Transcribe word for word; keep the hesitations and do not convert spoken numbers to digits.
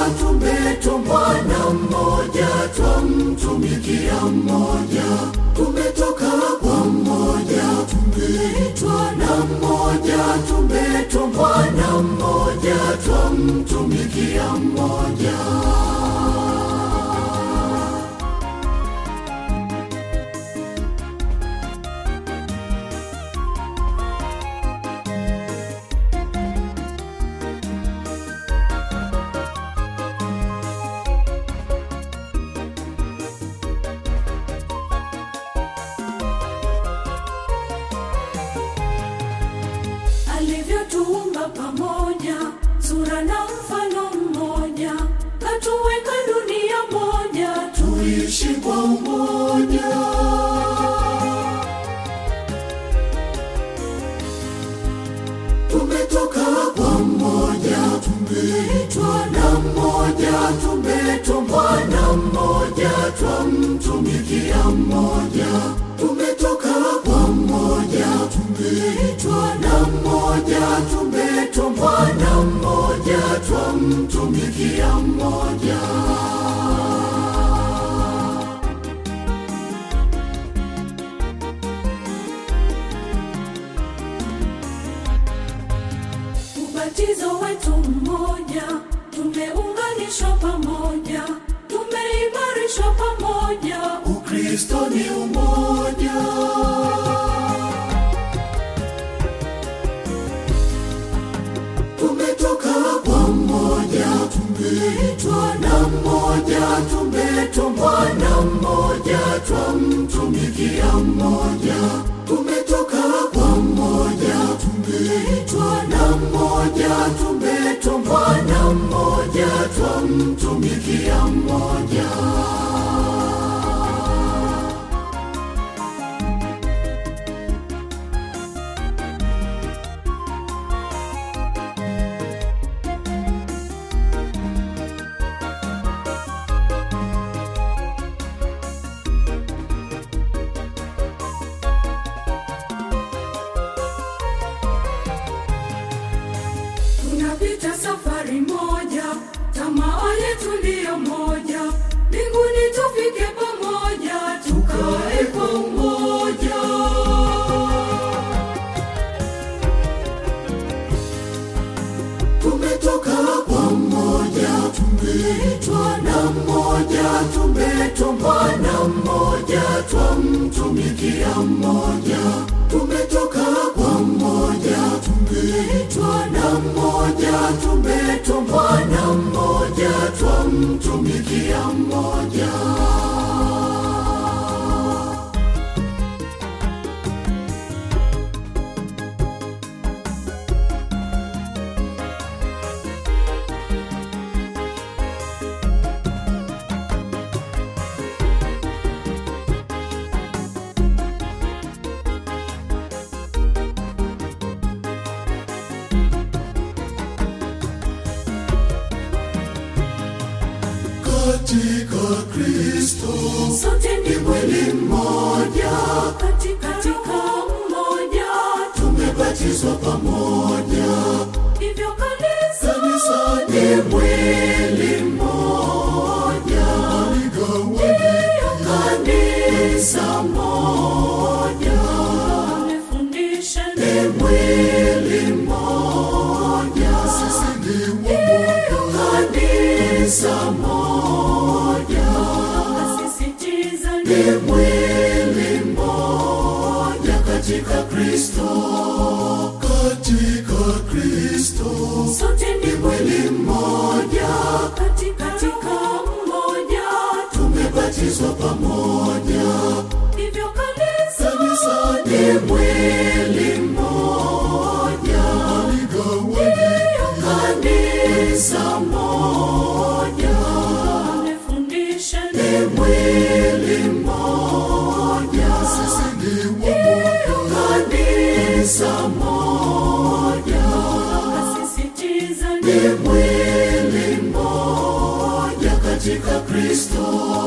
tumetumwa na mmoja, twamtumikia mmoja. Tumetoka kwa mmoja, tumeitwa na mmoja. Tumetumwa na mmoja, twamtumikia mmoja. Alivyotuumba pamoja, sura na mfano mmoja, katuweka dunia moja, tuishi kwa umoja. Tumetoka kwa mmoja, tumeitwa na mmoja. Tumetumwa na mmoja, twamtumikia mmoja. Tumetoka kwa mmoja, tumeitwa na mmoja. Tumetumwa na mmoja, twamtumikia mmoja. ubatizo wetu mmoja, tumeunganishwa pamoja, tumeimarishwa pamoja. Ukristo ni umoja. Tumetoka kwa mmoja, tumeitwa na mmoja. Tumetumwa na mmoja, twamtumikia mmoja. Tumetoka kwa mmoja, tumeitwa na mmoja. Tumetumwa na mmoja, twamtumikia mmoja. Tunapita safari moja, tamaa yetu ndiyo moja, mbinguni tufike pamoja, tukae kwa umoja. Tumetoka kwa mmoja, tumeitwa na mmoja. Tumetumwa na mmoja, twamtumikia mmoja. Tumetoka kwa mmoja, tumeitwa na mmoja. Tumetumwa na mmoja, twamtumikia mmoja. Katika Kristo Sote ni mwili mmoja, katika mmoja, tumebatizwa pamoja. hivyo kanisa Kanisa ni mwili mmoja, ndiyo kanisa moja. amefundisha Ni mwili mmoja, sisi ni wamoja. Kanisa moja, asisitiza ni mwili mmoja katika Kristo. Katika Kristo sote ni ni mwili mmoja, katika mmoja, tumebatizwa pamoja. hivyo kanisa Kanisa ni mwili mmoja, ndiyo kanisa moja. amefundisha Ni mwili mmoja, sisi ni wamoja. Kanisa moja, asisitiza ni mwili mmoja katika Kristo.